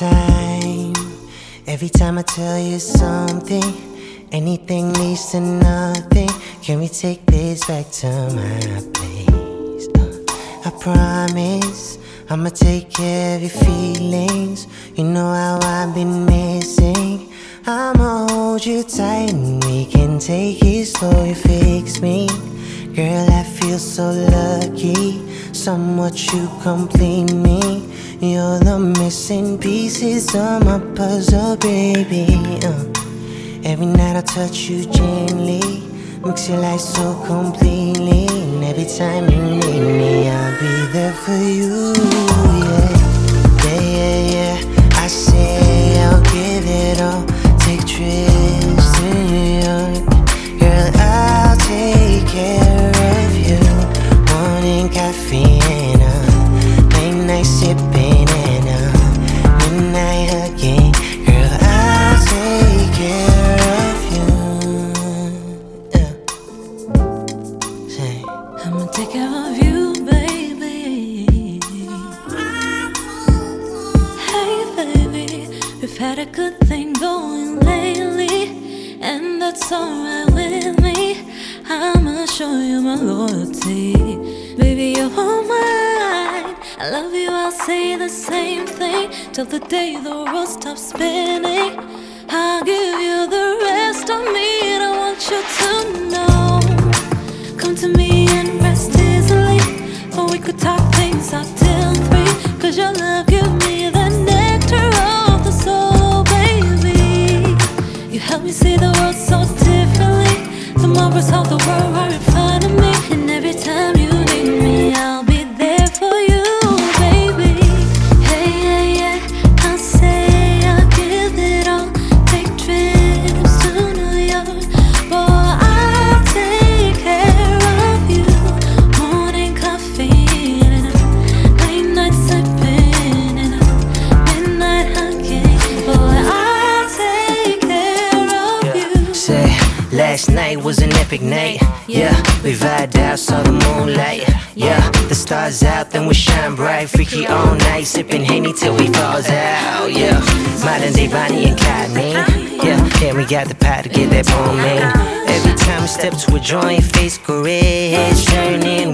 every time I tell you something, anything leads to nothing. Can we take this back to my place? I promise I'ma take care of your feelings. You know how I've been missing. I'ma hold you tight and we can take it slow. You fix me, girl, I feel so lucky. Somewhat you complete me. You're the missing pieces of my puzzle, baby. Every night I touch you gently, mix your life so completely. And every time you need me, I'll be there for you, yeah. Yeah, yeah, yeah, I say I'll give it all. Take trips to New York, girl, I'll take care of you. Morning coffee and late night sipping and midnight hugging. Girl, I'll take care of you, yeah. Say, I'ma take care of you, baby. Hey, baby, we've had a good thing going lately, and that's alright with me. I'ma show you my loyalty. Baby, you're all mine. I love you, I'll say the same thing till the day the world stops spinning. I'll give you the rest of me, and I want you to know. Come to me and rest easily, or we could talk things out till 3. Cause your love gives me the nectar of the soul, baby. You help me see the world so differently. Tomorrow's how the world right in front of me. And every time you need me, I'll be there for you, baby. Hey, yeah, yeah, I'll say I'll give it all. Take trips to New York, boy, I'll take care of you. Morning coffee and late night sipping and midnight hugging. Boy, I'll take care of you. say, last night was an epic night. Yeah, we vibed out, saw the moonlight. Yeah, the stars out, then we shine bright. Freaky all night, sipping Henny till we falls out. Yeah, modern day Bonnie and Clyde, man. Yeah, we got the power to get that bone, man. Every time we step to a joint, face go red, turning